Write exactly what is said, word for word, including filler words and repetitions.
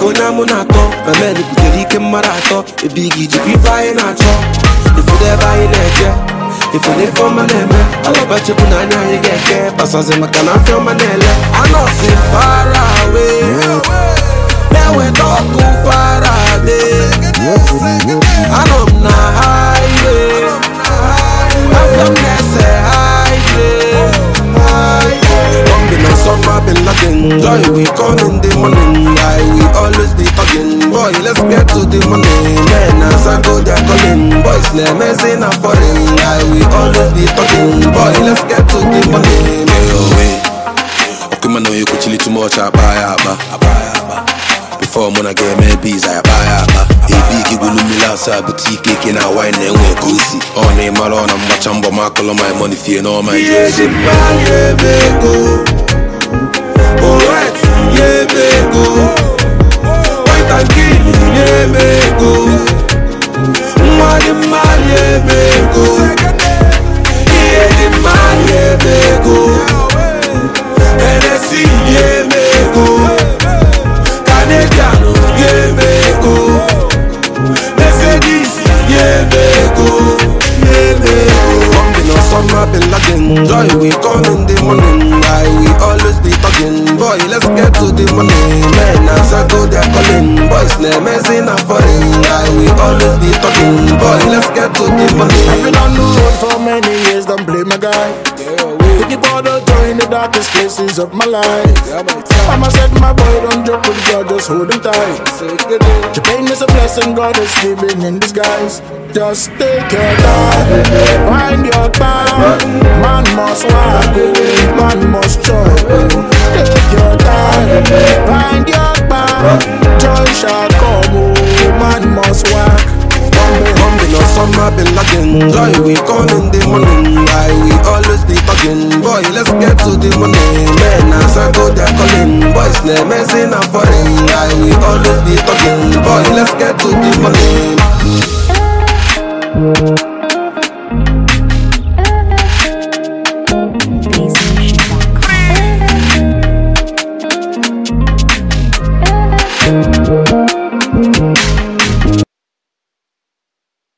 konya munato na men butere ike marato e bigi ji fi fire na cho if they buy na if they for my name, all about you na nya ye get pass in my can I feel my nele. I know see far away. Now we talk too far away. I know I'm not highway. I'm from Nesse highway. Don't be no summer, been looking. Joy we come in the morning. I we always be talking. Boy, let's get to the money. Man, as I go there calling. Boys, let me say na foreign. I we always be talking. Boy, let's get to the money. Okay, man, know you could chill too much. I buy up, I buy up. Before I'm gonna get me bees, I buy up. A big will me last a boutique cake in a wine and we go see. On a malon, I'm much on my color, my money, fear, no, my yes, it go. Alright, yeah, go. White and green, yeah, go. Money, man, yeah, go. Yeah, the man, yeah, go. And I see, yeah, go. Canadian, yeah, go. Mercedes, yeah, go. Yeah, go. Come be no summer, been lagging. Joy, we come in the morning. I we always be talking. Boy, let's get to the money. Man, as I go there calling. Boys, name is in a foreign. I we always be talking. Boy, let's get to the money. I've been on the road for many years, don't blame my guy. Thinking about the joy in the darkest places of my life. Mama said my boy don't joke with God, just hold him tight. The pain is a blessing God is giving in disguise. Just take your time, find your time. Man must walk, man must try. Take your time, find your time. Joy shall come, oh, man must walk. Come be no summer, been lagging. Joy, we come in the morning. I we always be talking. Boy, let's get to the money. Man, as I go there calling. Boys, name is in a foreign. I we always be talking. Boy, let's get to the money.